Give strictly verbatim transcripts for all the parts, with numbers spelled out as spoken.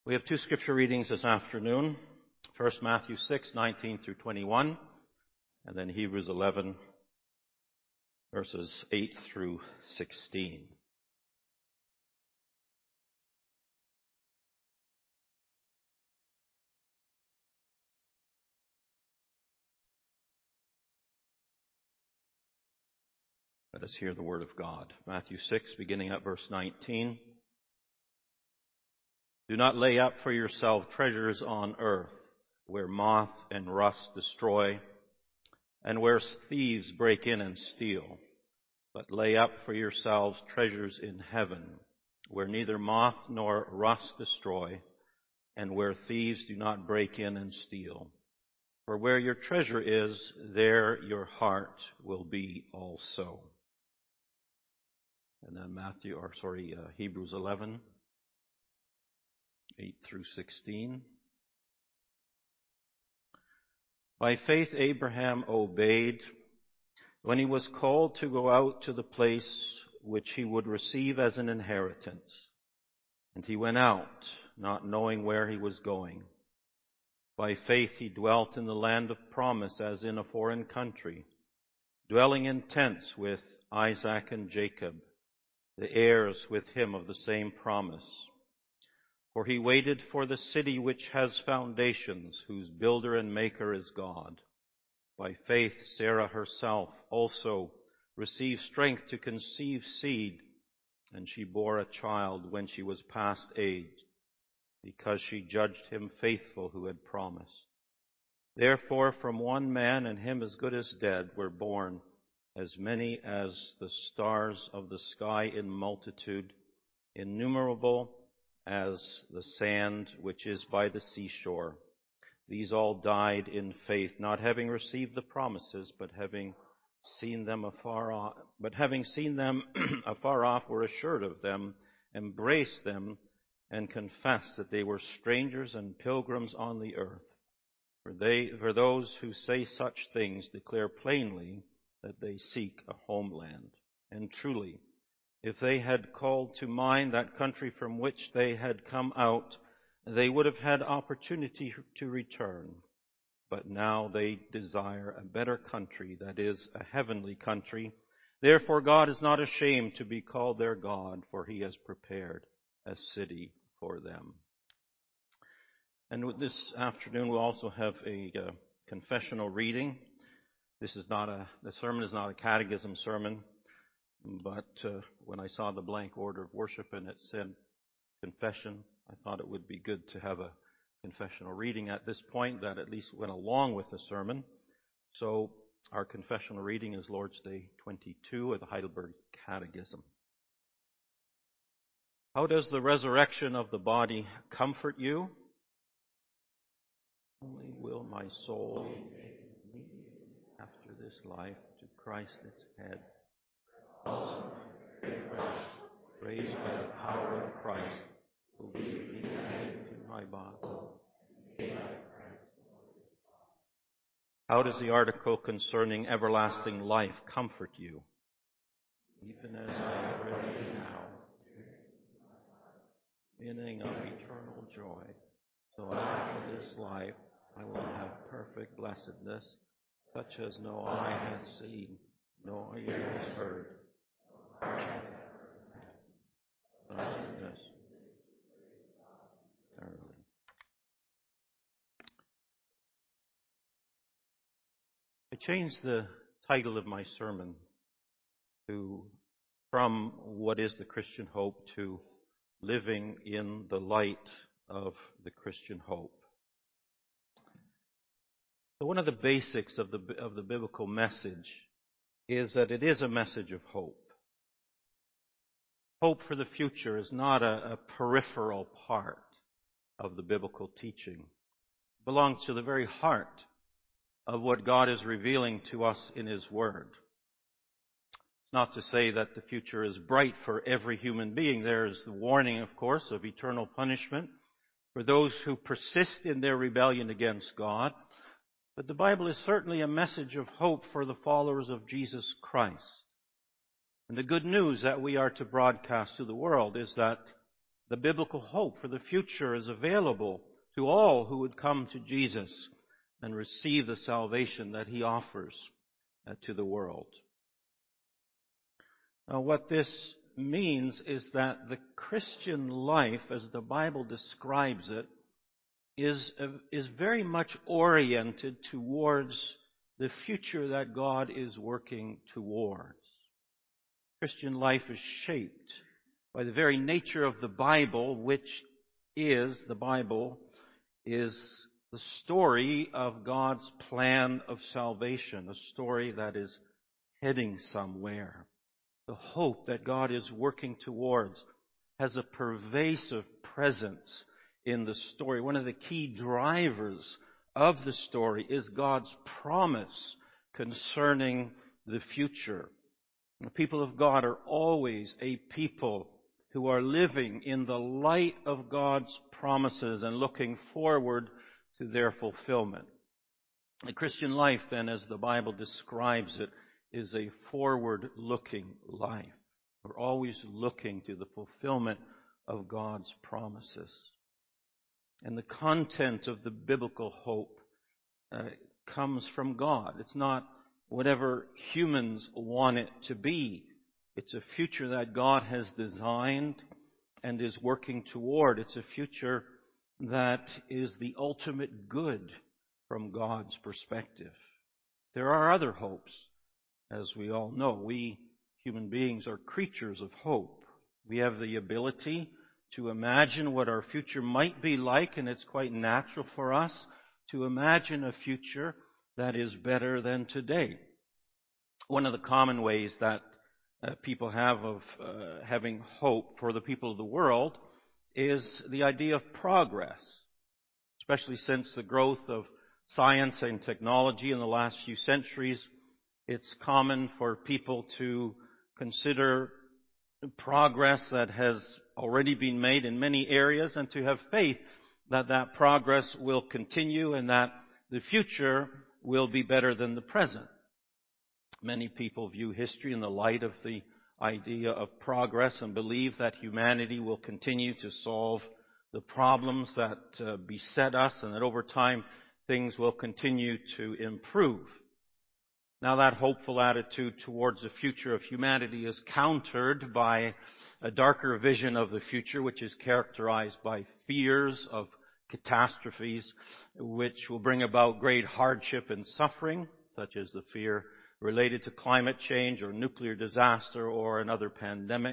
We have two scripture readings this afternoon. First, Matthew six, nineteen through twenty-one, and then Hebrews eleven, verses eight through sixteen. Let us hear the word of God. Matthew six, beginning at verse nineteen. Do not lay up for yourself treasures on earth, where moth and rust destroy, and where thieves break in and steal. But lay up for yourselves treasures in heaven, where neither moth nor rust destroy, and where thieves do not break in and steal. For where your treasure is, there your heart will be also. And then Matthew, or sorry, uh, Hebrews eleven, eight through sixteen. By faith Abraham obeyed when he was called to go out to the place which he would receive as an inheritance. And he went out, not knowing where he was going. By faith he dwelt in the land of promise as in a foreign country, dwelling in tents with Isaac and Jacob, the heirs with him of the same promise. For he waited for the city which has foundations, whose builder and maker is God. By faith Sarah herself also received strength to conceive seed, and she bore a child when she was past age, because she judged him faithful who had promised. Therefore from one man, and him as good as dead, were born as many as the stars of the sky in multitude, innumerable as the sand which is by the seashore. These all died in faith, not having received the promises, but having seen them afar off, but having seen them afar off, were assured of them, embraced them, and confessed that they were strangers and pilgrims on the earth. For they, for those who say such things declare plainly that they seek a homeland. And truly, if they had called to mind that country from which they had come out, they would have had opportunity to return. But now they desire a better country, that is, a heavenly country. Therefore God is not ashamed to be called their God, for he has prepared a city for them. And this afternoon we'll also have a uh, confessional reading. This is not a, the sermon is not a catechism sermon. But uh, when I saw the blank order of worship and it said confession, I thought it would be good to have a confessional reading at this point that at least went along with the sermon. So our confessional reading is Lord's Day twenty-two of the Heidelberg Catechism. How does the resurrection of the body comfort you? Only will my soul after this life to Christ its head, raised by the power of Christ, will be united to my body. How does the article concerning everlasting life comfort you? Even as I already now, beginning of eternal joy, so after this life I will have perfect blessedness, such as no eye hath seen, no ear has heard. Blessedness eternally. I changed the title of my sermon to from What is the Christian Hope to Living in the Light of the Christian Hope. So one of the basics of the of the biblical message is that it is a message of hope. Hope for the future is not a, a peripheral part of the biblical teaching. It belongs to the very heart of what God is revealing to us in His Word. It's not to say that the future is bright for every human being. There is the warning, of course, of eternal punishment for those who persist in their rebellion against God. But the Bible is certainly a message of hope for the followers of Jesus Christ. And the good news that we are to broadcast to the world is that The biblical hope for the future is available to all who would come to Jesus and receive the salvation that he offers uh, to the world. Now, what this means is that the Christian life, as the Bible describes it, is, uh, is very much oriented towards the future that God is working towards. Christian life is shaped by the very nature of the Bible, which is, the Bible is the story of God's plan of salvation, a story that is heading somewhere. The hope that God is working towards has a pervasive presence in the story. One of the key drivers of the story is God's promise concerning the future. The people of God are always a people who are living in the light of God's promises and looking forward to their fulfillment. The Christian life, then, as the Bible describes it, is a forward-looking life. We're always looking to the fulfillment of God's promises. And the content of the biblical hope uh, comes from God. It's not whatever humans want it to be. It's a future that God has designed and is working toward. It's a future that is the ultimate good from God's perspective. There are other hopes, as we all know. We human beings are creatures of hope. We have the ability to imagine what our future might be like, and it's quite natural for us to imagine a future that is better than today. One of the common ways that uh, people have of uh, having hope for the people of the world is the idea of progress, especially since the growth of science and technology in the last few centuries. It's common for people to consider progress that has already been made in many areas and to have faith that that progress will continue and that the future will be better than the present. Many people view history in the light of the idea of progress and believe that humanity will continue to solve the problems that uh, beset us and that over time things will continue to improve. Now, that hopeful attitude towards the future of humanity is countered by a darker vision of the future, which is characterized by fears of catastrophes, which will bring about great hardship and suffering, such as the fear related to climate change or nuclear disaster or another pandemic.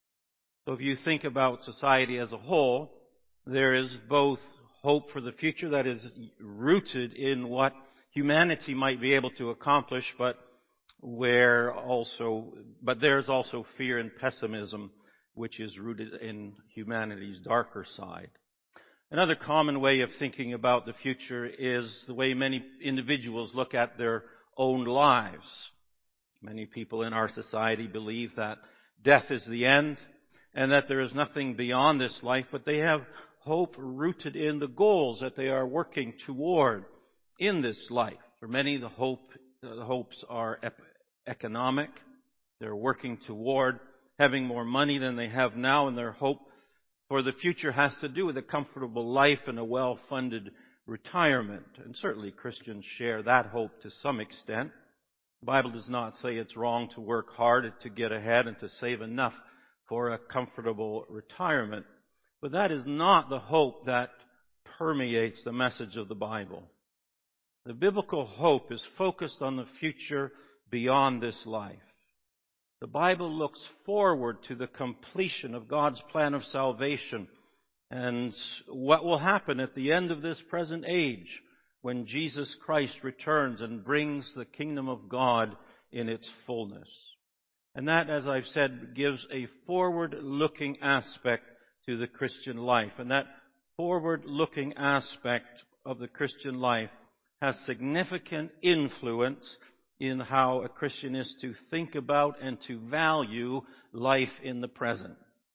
So if you think about society as a whole, there is both hope for the future that is rooted in what humanity might be able to accomplish, but where also, but there's also fear and pessimism, which is rooted in humanity's darker side. Another common way of thinking about the future is the way many individuals look at their own lives. Many people in our society believe that death is the end and that there is nothing beyond this life, but they have hope rooted in the goals that they are working toward in this life. For many, the hope, the hopes are ep- economic. They're working toward having more money than they have now, and their hope for the future has to do with a comfortable life and a well-funded retirement. And certainly Christians share that hope to some extent. The Bible does not say it's wrong to work hard to get ahead and to save enough for a comfortable retirement. But that is not the hope that permeates the message of the Bible. The biblical hope is focused on the future beyond this life. The Bible looks forward to the completion of God's plan of salvation and what will happen at the end of this present age when Jesus Christ returns and brings the kingdom of God in its fullness. And that, as I've said, gives a forward-looking aspect to the Christian life. And that forward-looking aspect of the Christian life has significant influence in how a Christian is to think about and to value life in the present.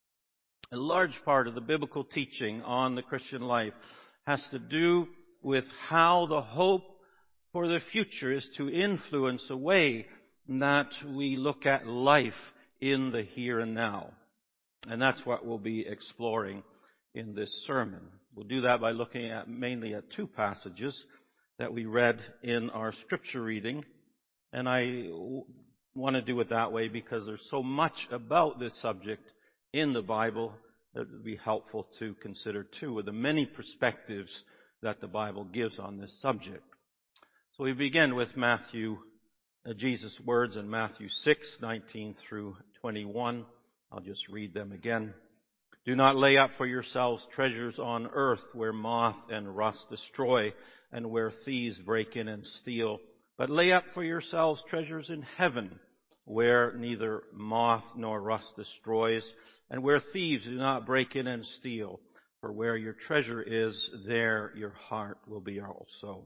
A large part of the biblical teaching on the Christian life has to do with how the hope for the future is to influence the way that we look at life in the here and now. And that's what we'll be exploring in this sermon. We'll do that by looking at mainly at two passages that we read in our scripture reading. And I want to do it that way because there's so much about this subject in the Bible that would be helpful to consider too, with the many perspectives that the Bible gives on this subject. So we begin with Matthew, uh, Jesus' words in Matthew six, nineteen through twenty-one. I'll just read them again. Do not lay up for yourselves treasures on earth where moth and rust destroy and where thieves break in and steal, but lay up for yourselves treasures in heaven where neither moth nor rust destroys and where thieves do not break in and steal. For where your treasure is, there your heart will be also.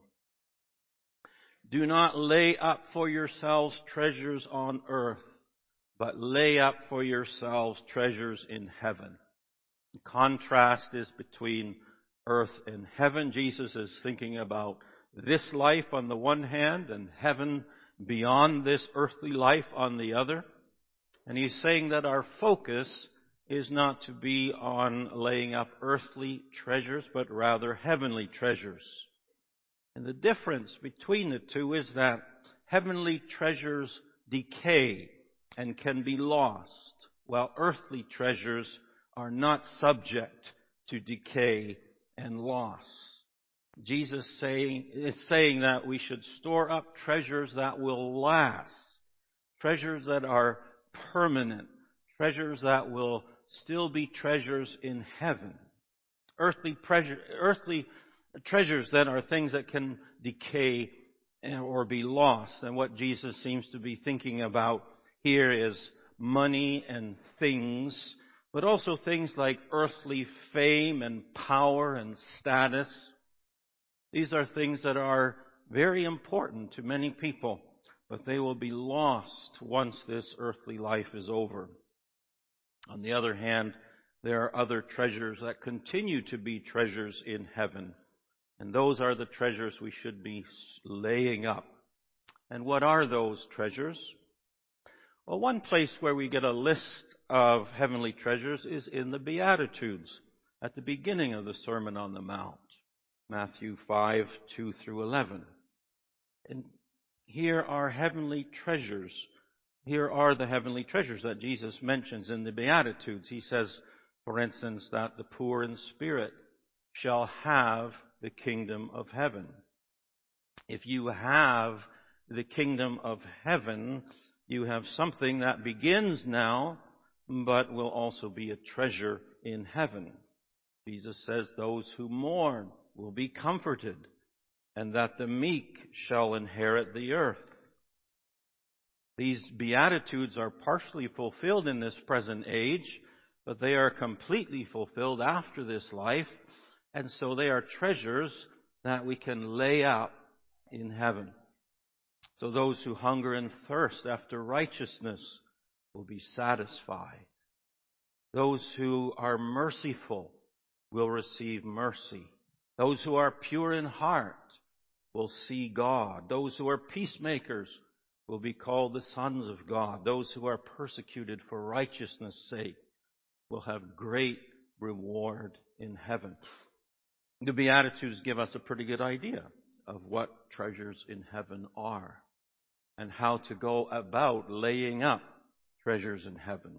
Do not lay up for yourselves treasures on earth, but lay up for yourselves treasures in heaven. The contrast is between earth and heaven. Jesus is thinking about this life on the one hand and heaven beyond this earthly life on the other. And he's saying that our focus is not to be on laying up earthly treasures, but rather heavenly treasures. And the difference between the two is that heavenly treasures decay and can be lost, while earthly treasures are not subject to decay and loss. Jesus saying, is saying that we should store up treasures that will last, treasures that are permanent, treasures that will still be treasures in heaven. Earthly, treasure, earthly treasures then are things that can decay or be lost. And what Jesus seems to be thinking about here is money and things, but also things like earthly fame and power and status. These are things that are very important to many people, but they will be lost once this earthly life is over. On the other hand, there are other treasures that continue to be treasures in heaven, and those are the treasures we should be laying up. And what are those treasures? Well, one place where we get a list of heavenly treasures is in the Beatitudes at the beginning of the Sermon on the Mount, Matthew five, two through eleven. And here are heavenly treasures. Here are the heavenly treasures that Jesus mentions in the Beatitudes. He says, for instance, that the poor in spirit shall have the kingdom of heaven. If you have the kingdom of heaven, you have something that begins now, but will also be a treasure in heaven. Jesus says those who mourn will be comforted, and that the meek shall inherit the earth. These Beatitudes are partially fulfilled in this present age, but they are completely fulfilled after this life, and so they are treasures that we can lay up in heaven. So those who hunger and thirst after righteousness will be satisfied. Those who are merciful will receive mercy. Those who are pure in heart will see God. Those who are peacemakers will be called the sons of God. Those who are persecuted for righteousness' sake will have great reward in heaven. The Beatitudes give us a pretty good idea of what treasures in heaven are and how to go about laying up treasures in heaven.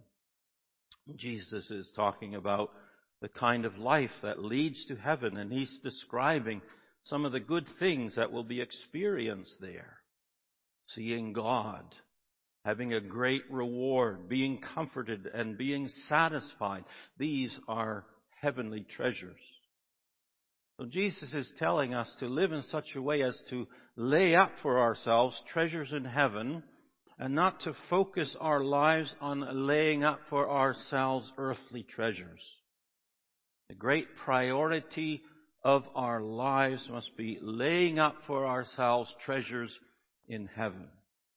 Jesus is talking about the kind of life that leads to heaven, and he's describing some of the good things that will be experienced there. Seeing God, having a great reward, being comforted and being satisfied. These are heavenly treasures. So Jesus is telling us to live in such a way as to lay up for ourselves treasures in heaven and not to focus our lives on laying up for ourselves earthly treasures. The great priority of our lives must be laying up for ourselves treasures in heaven.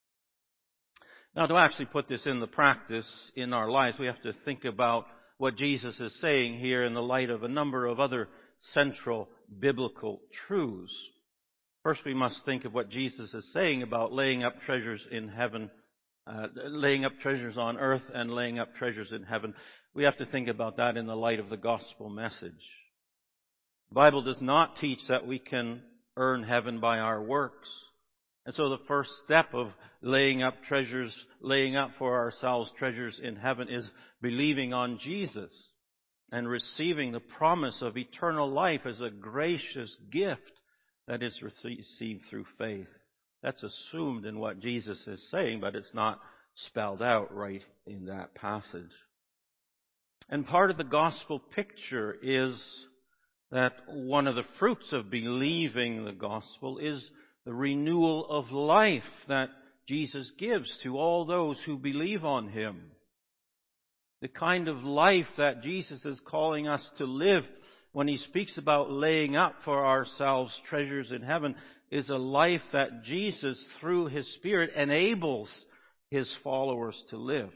Now, to actually put this in the practice in our lives, we have to think about what Jesus is saying here in the light of a number of other central biblical truths. First, we must think of what Jesus is saying about laying up treasures in heaven, uh, laying up treasures on earth and laying up treasures in heaven. we have to think about that in the light of the gospel message. The Bible does not teach that we can earn heaven by our works. And so the first step of laying up treasures, laying up for ourselves treasures in heaven is believing on Jesus and receiving the promise of eternal life as a gracious gift that is received through faith. That's assumed in what Jesus is saying, but it's not spelled out right in that passage. And part of the gospel picture is that one of the fruits of believing the gospel is the renewal of life that Jesus gives to all those who believe on Him. The kind of life that Jesus is calling us to live when He speaks about laying up for ourselves treasures in heaven is a life that Jesus, through His Spirit, enables His followers to live.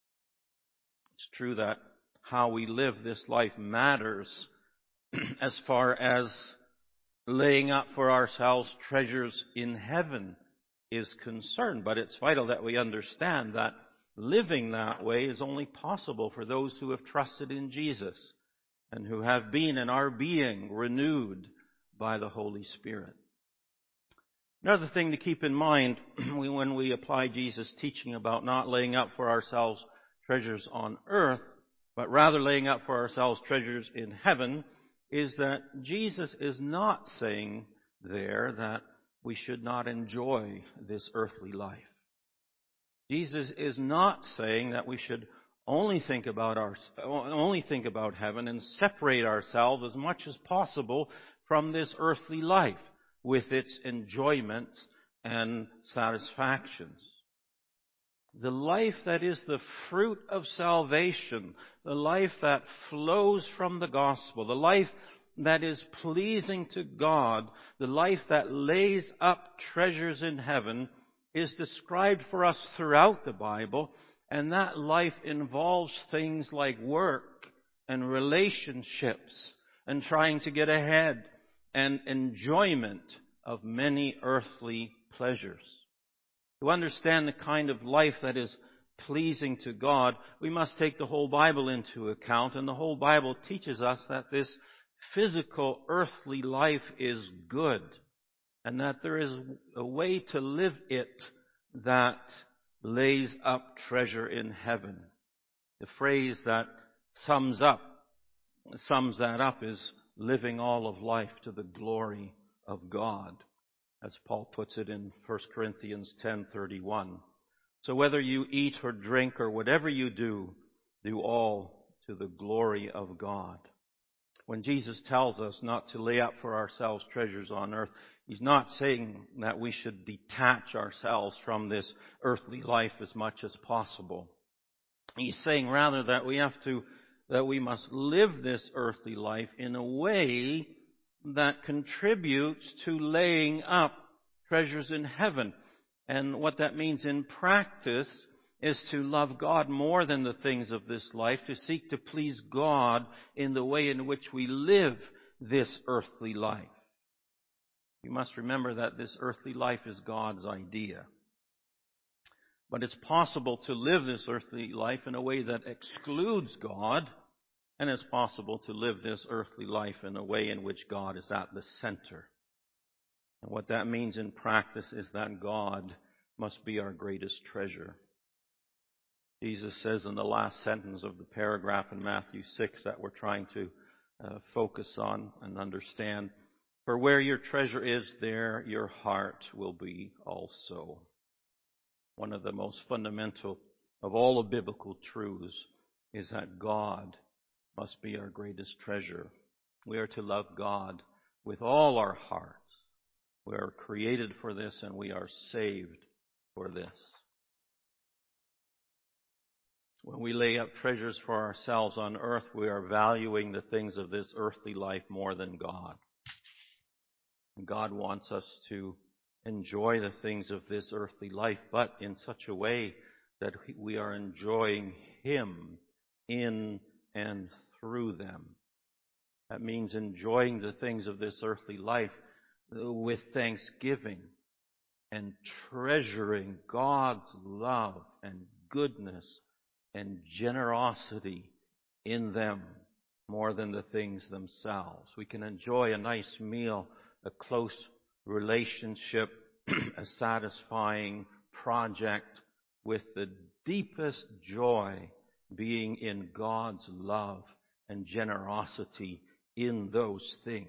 It's true that how we live this life matters as far as laying up for ourselves treasures in heaven is concerned. But it's vital that we understand that living that way is only possible for those who have trusted in Jesus and who have been and are being renewed by the Holy Spirit. Another thing to keep in mind when we apply Jesus' teaching about not laying up for ourselves treasures on earth, but rather laying up for ourselves treasures in heaven, is that Jesus is not saying there that we should not enjoy this earthly life. Jesus is not saying that we should only think about our, only think about heaven and separate ourselves as much as possible from this earthly life with its enjoyments and satisfactions. The life that is the fruit of salvation, the life that flows from the gospel, the life that is pleasing to God, the life that lays up treasures in heaven, is described for us throughout the Bible, and that life involves things like work and relationships and trying to get ahead and enjoyment of many earthly pleasures. To understand the kind of life that is pleasing to God, we must take the whole Bible into account, and the whole Bible teaches us that this physical earthly life is good, and that there is a way to live it that lays up treasure in heaven. The phrase that sums up, sums that up is living all of life to the glory of God, as Paul puts it in First Corinthians ten thirty-one. So whether you eat or drink or whatever you do, do all to the glory of God. When Jesus tells us not to lay up for ourselves treasures on earth, He's not saying that we should detach ourselves from this earthly life as much as possible. He's saying rather that we have to, that we must live this earthly life in a way that contributes to laying up treasures in heaven. And what that means in practice is to love God more than the things of this life, to seek to please God in the way in which we live this earthly life. You must remember that this earthly life is God's idea. But it's possible to live this earthly life in a way that excludes God, and it's possible to live this earthly life in a way in which God is at the center. And what that means in practice is that God must be our greatest treasure. Jesus says in the last sentence of the paragraph in Matthew six that we're trying to uh, focus on and understand, "For where your treasure is, there your heart will be also." One of the most fundamental of all the biblical truths is that God must be our greatest treasure. We are to love God with all our hearts. We are created for this, and we are saved for this. When we lay up treasures for ourselves on earth, we are valuing the things of this earthly life more than God. And God wants us to enjoy the things of this earthly life, but in such a way that we are enjoying Him in and through them. That means enjoying the things of this earthly life with thanksgiving and treasuring God's love and goodness and generosity in them more than the things themselves. We can enjoy a nice meal, a close relationship, a satisfying project with the deepest joy being in God's love and generosity in those things.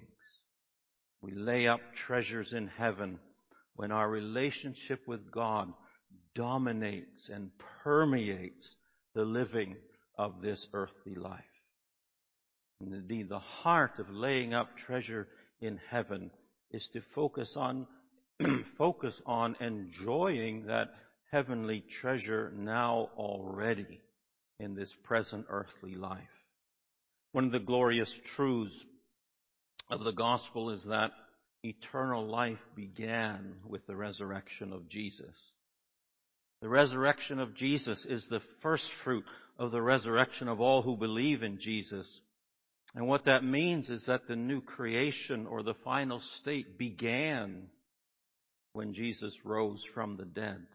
We lay up treasures in heaven when our relationship with God dominates and permeates the living of this earthly life. And indeed, the heart of laying up treasure in heaven is to focus on focus on enjoying that heavenly treasure now already in this present earthly life. One of the glorious truths of the gospel is that eternal life began with the resurrection of Jesus. The resurrection of Jesus is the first fruit of the resurrection of all who believe in Jesus. And what that means is that the new creation or the final state began when Jesus rose from the dead.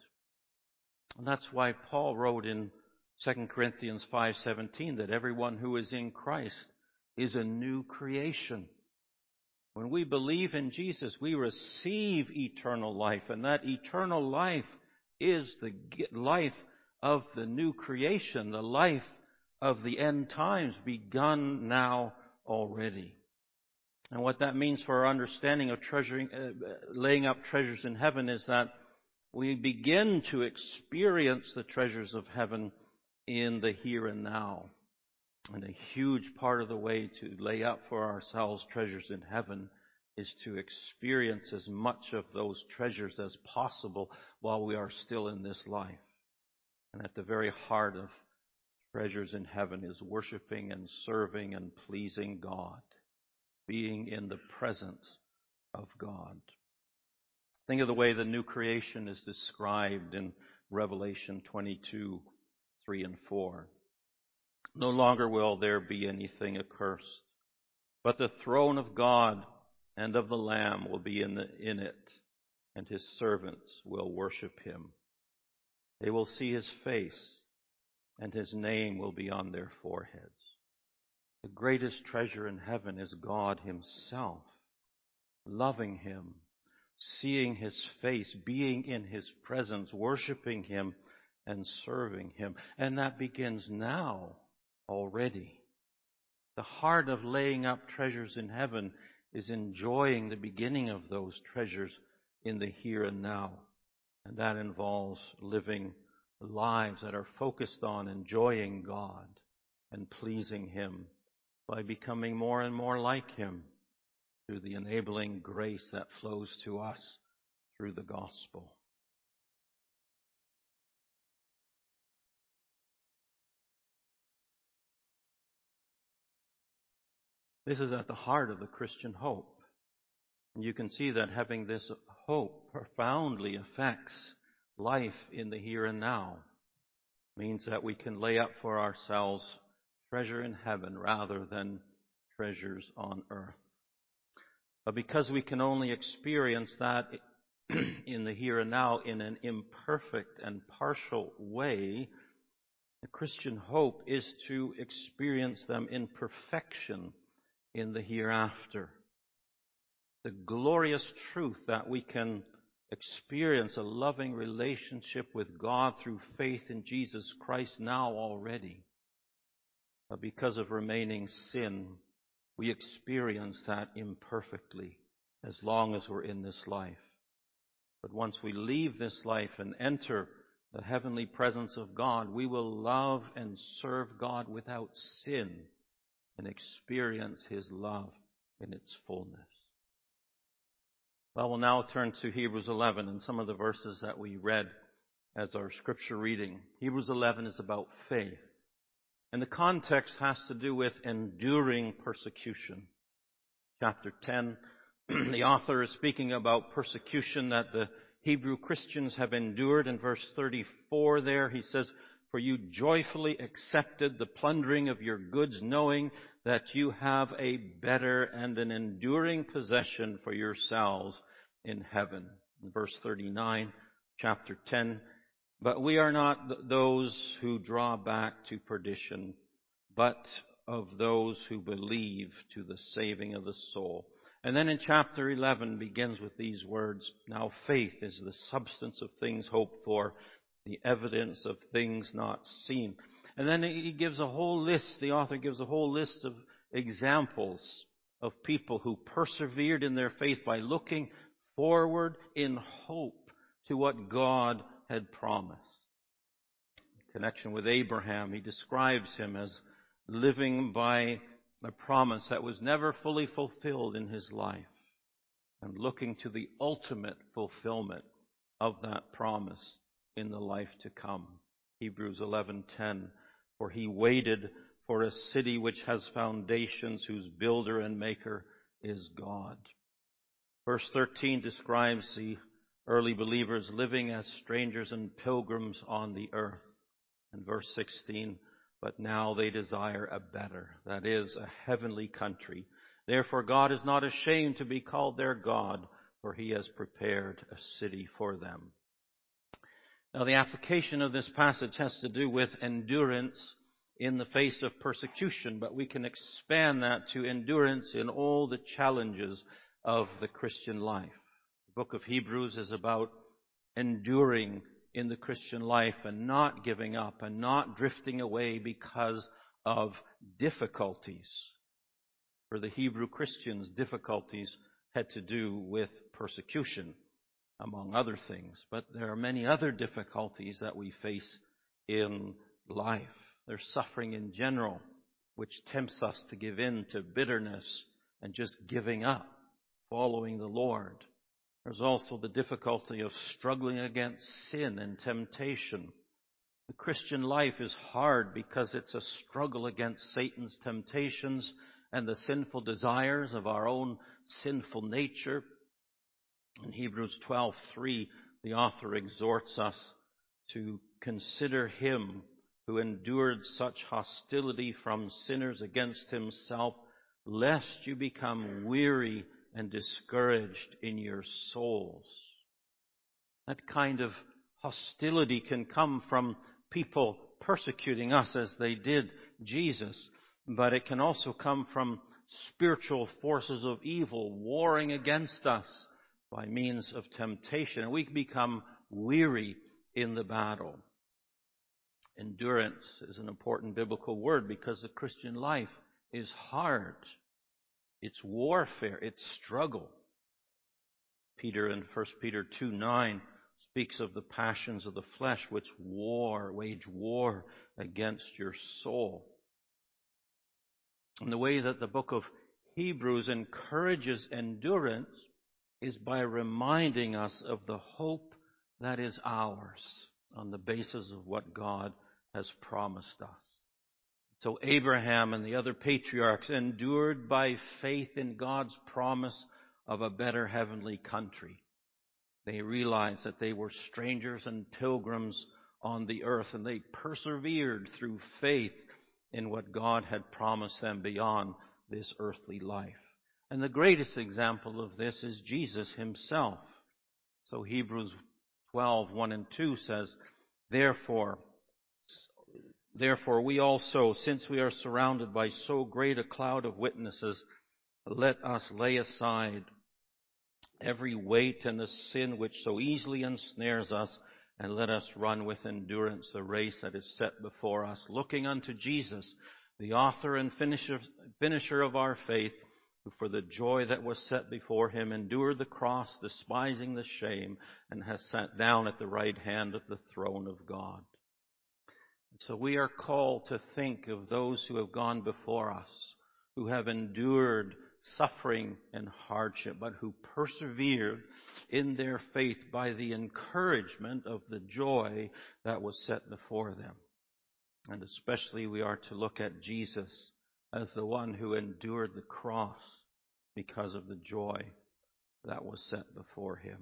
And that's why Paul wrote in Second Corinthians five seventeen that everyone who is in Christ is a new creation. When we believe in Jesus, we receive eternal life, and that eternal life is the life of the new creation, the life of the end times begun now already. And what that means for our understanding of treasuring, uh, laying up treasures in heaven is that we begin to experience the treasures of heaven in the here and now. And a huge part of the way to lay up for ourselves treasures in heaven is to experience as much of those treasures as possible while we are still in this life. And at the very heart of treasures in heaven is worshiping and serving and pleasing God, being in the presence of God. Think of the way the new creation is described in Revelation twenty-two, three and four. No longer will there be anything accursed, but the throne of God and of the Lamb will be in, the, in it, and his servants will worship him. They will see his face, and his name will be on their foreheads. The greatest treasure in heaven is God himself, loving him, seeing his face, being in his presence, worshiping him, and serving him. And that begins now already. The heart of laying up treasures in heaven is enjoying the beginning of those treasures in the here and now. And that involves living lives that are focused on enjoying God and pleasing him by becoming more and more like him through the enabling grace that flows to us through the gospel. This is at the heart of the Christian hope. And you can see that having this hope profoundly affects life in the here and now. It means that we can lay up for ourselves treasure in heaven rather than treasures on earth. But because we can only experience that in the here and now in an imperfect and partial way, the Christian hope is to experience them in perfection in the hereafter. The glorious truth that we can experience a loving relationship with God through faith in Jesus Christ now already. But because of remaining sin, we experience that imperfectly as long as we're in this life. But once we leave this life and enter the heavenly presence of God, we will love and serve God without sin and experience his love in its fullness. Well, we'll now turn to Hebrews eleven and some of the verses that we read as our scripture reading. Hebrews eleven is about faith. And the context has to do with enduring persecution. Chapter ten, the author is speaking about persecution that the Hebrew Christians have endured. In verse thirty-four there, he says, "For you joyfully accepted the plundering of your goods, knowing that you have a better and an enduring possession for yourselves in heaven." In verse thirty-nine, chapter ten, "But we are not those who draw back to perdition, but of those who believe to the saving of the soul. And then in chapter eleven begins with these words, now faith is the substance of things hoped for, the evidence of things not seen. And then he gives a whole list, the author gives a whole list of examples of people who persevered in their faith by looking forward in hope to what God had promised. In connection with Abraham, he describes him as living by a promise that was never fully fulfilled in his life and looking to the ultimate fulfillment of that promise in the life to come. Hebrews eleven ten, for he waited for a city which has foundations, whose builder and maker is God. Verse thirteen describes the early believers living as strangers and pilgrims on the earth. And verse sixteen, but now they desire a better, that is, a heavenly country. Therefore God is not ashamed to be called their God, for he has prepared a city for them. Now the application of this passage has to do with endurance in the face of persecution, but we can expand that to endurance in all the challenges of the Christian life. The book of Hebrews is about enduring in the Christian life and not giving up and not drifting away because of difficulties. For the Hebrew Christians, difficulties had to do with persecution, among other things. But there are many other difficulties that we face in life. There's suffering in general, which tempts us to give in to bitterness and just giving up, following the Lord. There's also the difficulty of struggling against sin and temptation. The Christian life is hard because it's a struggle against Satan's temptations and the sinful desires of our own sinful nature. In Hebrews twelve three, the author exhorts us to consider him who endured such hostility from sinners against himself, lest you become weary and discouraged in your souls. That kind of hostility can come from people persecuting us as they did Jesus, but it can also come from spiritual forces of evil warring against us by means of temptation. And we can become weary in the battle. Endurance is an important biblical word because the Christian life is hard. It's warfare. It's struggle. Peter in First Peter two nine speaks of the passions of the flesh which war, wage war against your soul. And the way that the book of Hebrews encourages endurance is by reminding us of the hope that is ours on the basis of what God has promised us. So Abraham and the other patriarchs endured by faith in God's promise of a better heavenly country. They realized that they were strangers and pilgrims on the earth, and they persevered through faith in what God had promised them beyond this earthly life. And the greatest example of this is Jesus himself. So Hebrews twelve one and two says, Therefore, Therefore we also, since we are surrounded by so great a cloud of witnesses, let us lay aside every weight and the sin which so easily ensnares us, and let us run with endurance the race that is set before us, looking unto Jesus, the author and finisher, finisher of our faith, who for the joy that was set before him endured the cross, despising the shame, and has sat down at the right hand of the throne of God. So we are called to think of those who have gone before us, who have endured suffering and hardship, but who persevered in their faith by the encouragement of the joy that was set before them. And especially we are to look at Jesus as the one who endured the cross because of the joy that was set before him.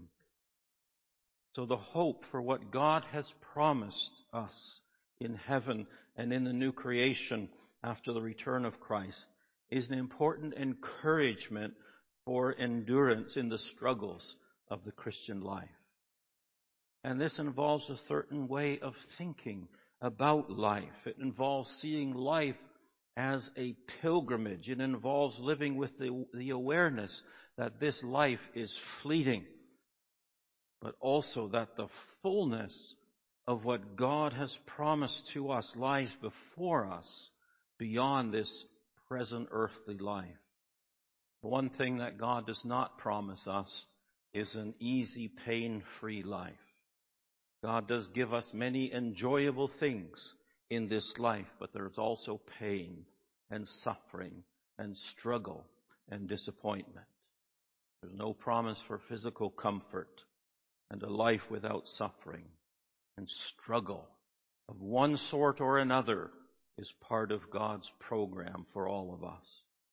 So the hope for what God has promised us in heaven and in the new creation after the return of Christ is an important encouragement for endurance in the struggles of the Christian life. And this involves a certain way of thinking about life. It involves seeing life as a pilgrimage. It involves living with the, the awareness that this life is fleeting, but also that the fullness of what God has promised to us lies before us beyond this present earthly life. The one thing that God does not promise us is an easy, pain-free life. God does give us many enjoyable things in this life, but there's also pain and suffering and struggle and disappointment. There's no promise for physical comfort and a life without suffering, and struggle of one sort or another is part of God's program for all of us.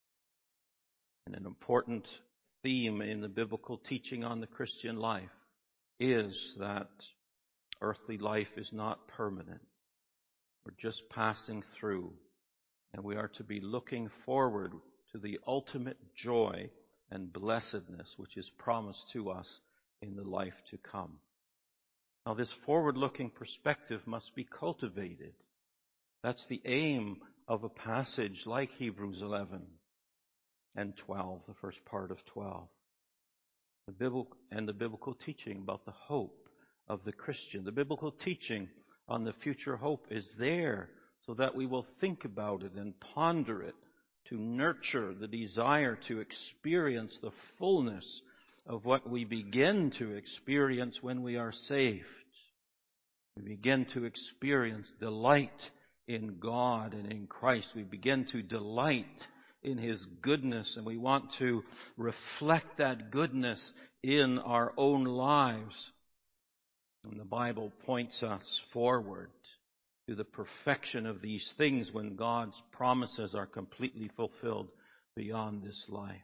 And an important theme in the biblical teaching on the Christian life is that earthly life is not permanent. We're just passing through, and we are to be looking forward to the ultimate joy and blessedness which is promised to us in the life to come. Now, this forward-looking perspective must be cultivated. That's the aim of a passage like Hebrews eleven and twelve, the first part of twelve. The biblical, and the biblical teaching about the hope of the Christian. The biblical teaching on the future hope is there so that we will think about it and ponder it, to nurture the desire to experience the fullness of what we begin to experience when we are saved. We begin to experience delight in God and in Christ. We begin to delight in His goodness, and we want to reflect that goodness in our own lives. And the Bible points us forward to the perfection of these things when God's promises are completely fulfilled beyond this life.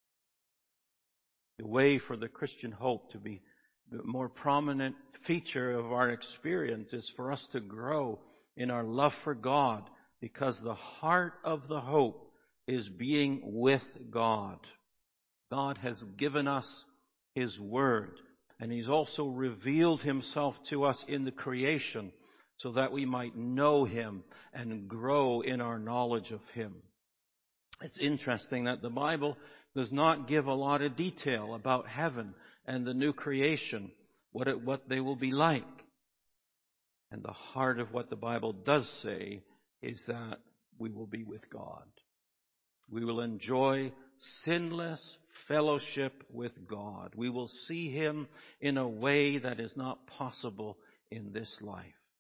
The way for the Christian hope to be the more prominent feature of our experience is for us to grow in our love for God, because the heart of the hope is being with God. God has given us His Word, and He's also revealed Himself to us in the creation so that we might know Him and grow in our knowledge of Him. It's interesting that the Bible does not give a lot of detail about heaven and the new creation, what it, what they will be like. And the heart of what the Bible does say is that we will be with God. We will enjoy sinless fellowship with God. We will see Him in a way that is not possible in this life.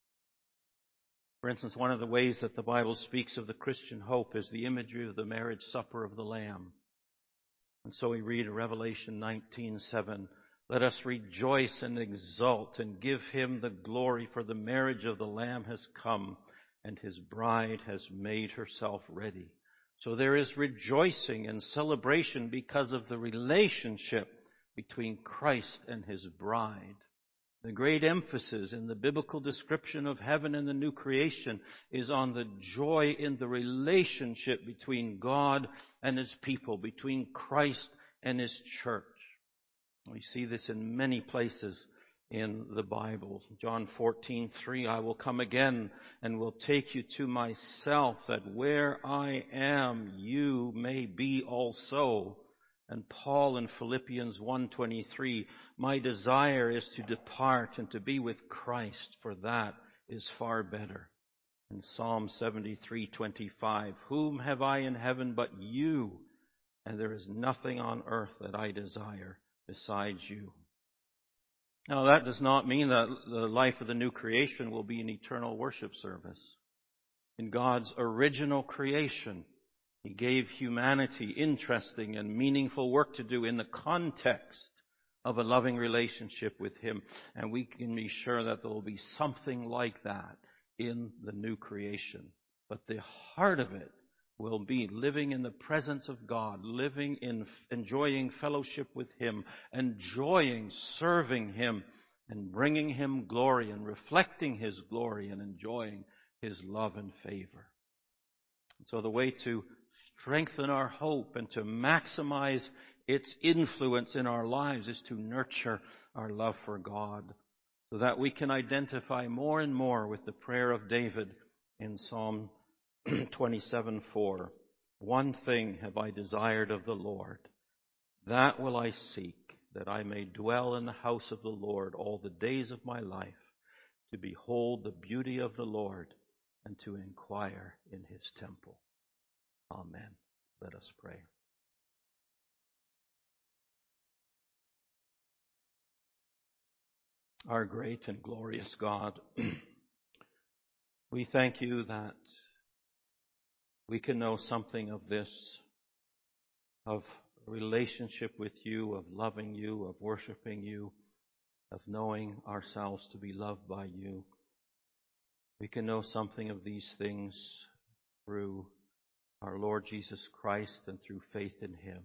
For instance, one of the ways that the Bible speaks of the Christian hope is the imagery of the marriage supper of the Lamb. And so we read in Revelation nineteen seven, "Let us rejoice and exult and give Him the glory, for the marriage of the Lamb has come, and His bride has made herself ready." So there is rejoicing and celebration because of the relationship between Christ and His bride. The great emphasis in the biblical description of heaven and the new creation is on the joy in the relationship between God and His people, between Christ and His church. We see this in many places in the Bible. John fourteen three, "I will come again and will take you to myself, that where I am, you may be also." And Paul in Philippians one twenty-three, "My desire is to depart and to be with Christ, for that is far better." And Psalm seventy-three twenty-five, "Whom have I in heaven but you? And there is nothing on earth that I desire besides you." Now, that does not mean that the life of the new creation will be an eternal worship service. In God's original creation, He gave humanity interesting and meaningful work to do in the context of a loving relationship with Him. And we can be sure that there will be something like that in the new creation. But the heart of it will be living in the presence of God, living in, enjoying fellowship with Him, enjoying serving Him, and bringing Him glory and reflecting His glory and enjoying His love and favor. So the way to strengthen our hope and to maximize its influence in our lives is to nurture our love for God, so that we can identify more and more with the prayer of David in Psalm twenty-seven four. One thing have I desired of the Lord, that will I seek, that I may dwell in the house of the Lord all the days of my life, to behold the beauty of the Lord and to inquire in his temple. Amen. Let us pray. Our great and glorious God, we thank you that we can know something of this, of relationship with you, of loving you, of worshiping you, of knowing ourselves to be loved by you. We can know something of these things through our Lord Jesus Christ and through faith in him.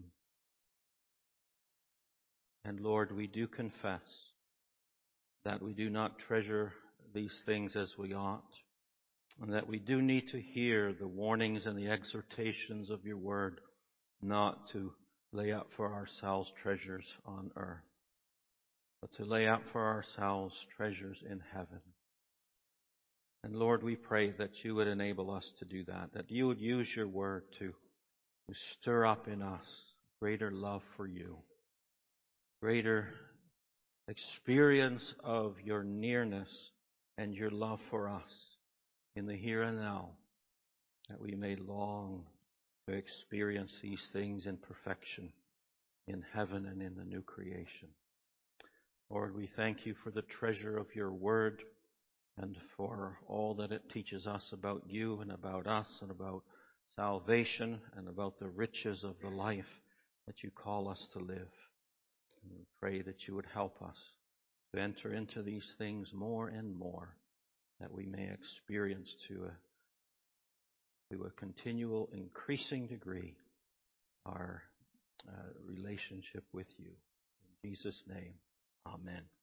And Lord, we do confess that we do not treasure these things as we ought, and that we do need to hear the warnings and the exhortations of your word not to lay up for ourselves treasures on earth, but to lay up for ourselves treasures in heaven. And Lord, we pray that you would enable us to do that, that you would use your word to, to stir up in us greater love for you, greater experience of your nearness and your love for us in the here and now, that we may long to experience these things in perfection in heaven and in the new creation. Lord, we thank you for the treasure of your word and for all that it teaches us about you and about us and about salvation and about the riches of the life that you call us to live. And we pray that you would help us to enter into these things more and more, that we may experience to a, to a continual, increasing degree our uh, relationship with you. In Jesus' name, amen.